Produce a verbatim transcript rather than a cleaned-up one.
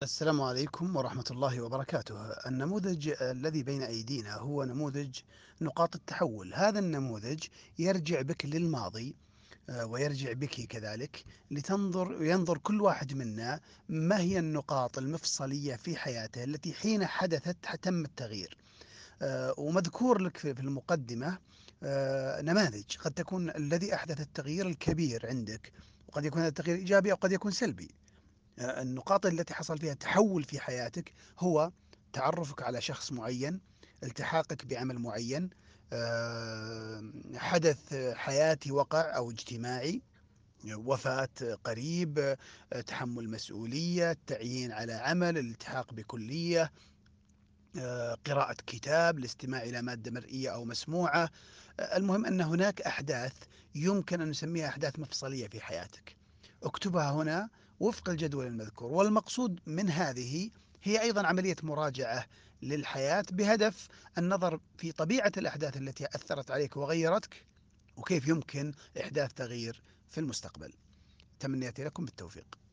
السلام عليكم ورحمة الله وبركاته. النموذج الذي بين أيدينا هو نموذج نقاط التحول. هذا النموذج يرجع بك للماضي، آه، ويرجع بك كذلك لتنظر ينظر كل واحد منا ما هي النقاط المفصلية في حياته التي حين حدثت تم التغيير. آه، ومذكور لك في في المقدمة آه، نماذج قد تكون الذي أحدث التغيير الكبير عندك، وقد يكون هذا التغيير إيجابي أو قد يكون سلبي. آه، النقاط التي حصل فيها تحول في حياتك هو تعرفك على شخص معين، التحاقك بعمل معين، آه، حدث حياتي وقع أو اجتماعي، وفاة قريب، آه، تحمل مسؤولية، تعيين على عمل، الالتحاق بكلية، آه، قراءة كتاب، الاستماع إلى مادة مرئية أو مسموعة. آه، المهم أن هناك أحداث يمكن أن نسميها أحداث مفصلية في حياتك. اكتبها هنا وفق الجدول المذكور، والمقصود من هذه هي أيضا عملية مراجعة للحياة بهدف النظر في طبيعة الأحداث التي أثرت عليك وغيرتك، وكيف يمكن إحداث تغيير في المستقبل. تمنياتي لكم بالتوفيق.